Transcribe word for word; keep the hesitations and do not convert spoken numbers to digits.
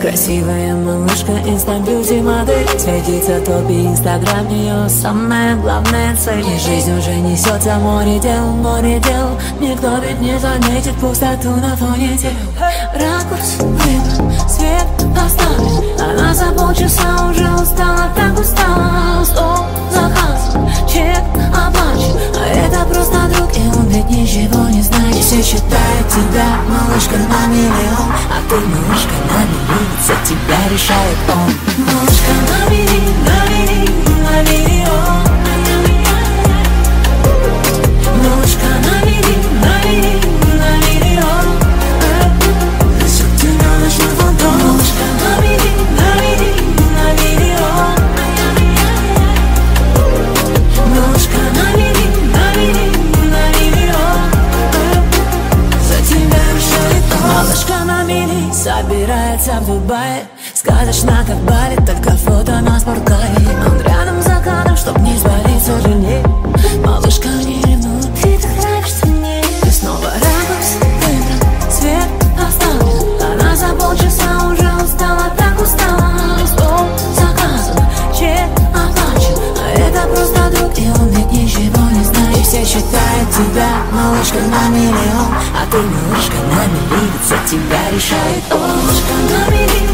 Красивая малышка, инста-бьюти модель, светится в топе инстаграм, ее самая главная цель. И жизнь уже несется в море дел, море дел. Никто ведь не заметит пустоту на фоне тел. Ракурс выбран, свет поставлен, она за полчаса уже устала, так устала. Стол заказан, чек оплачен, а это просто друг, и он ведь ничего не знает. И все считают тебя малышка на миллион, а ты малышка на миллион, за тебя решает он. Малышка на миллион, на миллион, на миллион. Малышка на миллион, на миллион, на миллион. За тебя наш фантом. Малышка на миллион, на миллион, на миллион. Малышка на миллион, на миллион, на миллион. За тебя решает он. Малышка на миллион собирается в Дубае, сказочно как Бали, только фото на спорткаре. Он рядом за кадром, чтоб не свалиться жене. Малышка не ревнует, ты так нравишься мне. И снова ракурс выбран, свет оставлен, она за полчаса уже устала, так устала. Стол заказан, чек оплачен, а это просто друг, и он ведь ничего не знает. И все считают тебя малышка на миллион, а ты малышка на миллион, за тебя решает он. Малышка на миллион.